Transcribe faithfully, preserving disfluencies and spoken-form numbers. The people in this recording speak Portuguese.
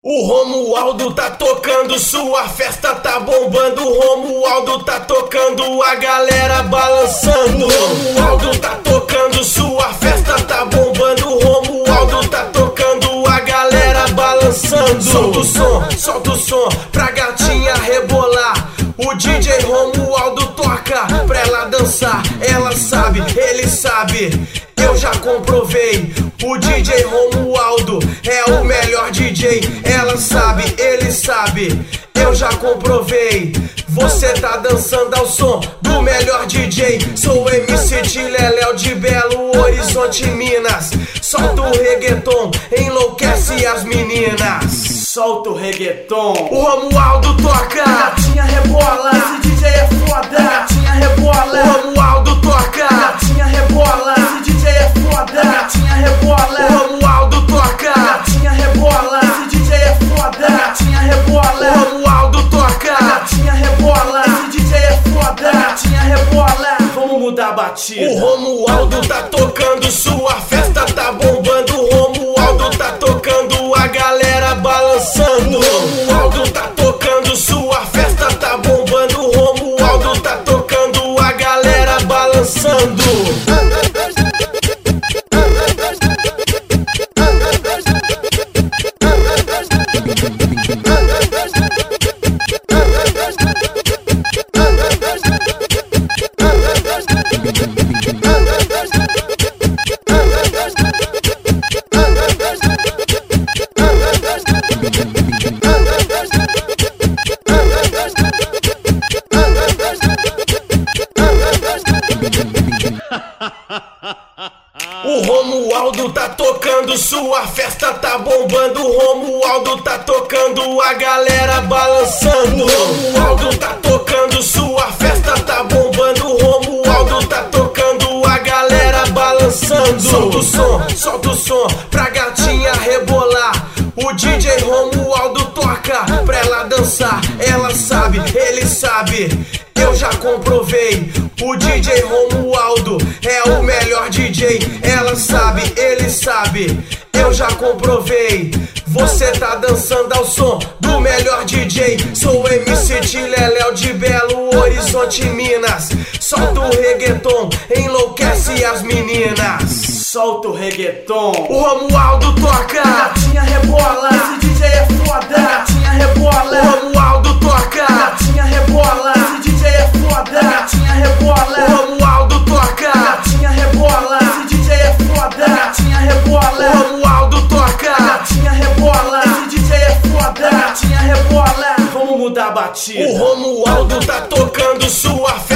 O Romualdo tá tocando, sua festa tá bombando. O Romualdo tá tocando, a galera balançando. O Romualdo tá tocando, sua festa tá bombando. O Romualdo tá tocando, a galera balançando. Solta o som, solta o som pra gatinha rebolar. O D J Romualdo toca pra ela dançar. Ela sabe, ele sabe, eu já comprovei. O D J Romualdo é o melhor D J. Ela sabe, ele sabe, eu já comprovei. Você tá dançando ao som do melhor D J. Sou o M C Tileléu de Belo Horizonte, Minas. Solta o reggaeton, enlouquece as meninas. Solta o reggaeton. O Romualdo toca, a gatinha rebola. Esse D J é foda, a gatinha rebola. O Romualdo toca, a gatinha rebola. Esse D J é foda, a gatinha rebola. O Romualdo toca, a gatinha rebola. Esse D J é foda, a gatinha rebola. O Romualdo toca, a gatinha rebola. Esse D J é foda, a gatinha rebola. Vamos mudar a batida. O Romualdo tá tocando, sua festa tá bombando. O Romualdo tá tocando, a galera balançando. O Romualdo tá tocando, sua festa tá bombando. O Romualdo tá tocando, a galera balançando. O Romualdo tá tocando, sua festa tá bombando. O Romualdo tá tocando, a galera balançando. O Romualdo tá tocando, sua festa tá bombando. O Romualdo tá tocando, a galera balançando. Solta o som, solta o som pra gatinha rebolar. O D J Romualdo toca pra ela dançar. Ela sabe, ele sabe, eu já comprovei. O D J Romualdo é o melhor D J. Ela sabe, ele sabe, eu já comprovei. Você tá dançando ao som do melhor D J. Sou o M C Tileléu de Belo Horizonte, Minas. Solta o reggaeton, enlouquece as meninas. Solta o reggaeton. O Romualdo toca, a gatinha rebola. Esse D J é foda, a gatinha rebola. O Romualdo toca, a gatinha rebola. Esse D J é foda, a gatinha rebola. O Romualdo toca, a gatinha rebola. Esse D J é foda, a gatinha rebola. O Romualdo toca, a gatinha rebola. Esse D J é foda, a gatinha rebola. Vamos mudar a batida. O Romualdo tá tocando, sua festa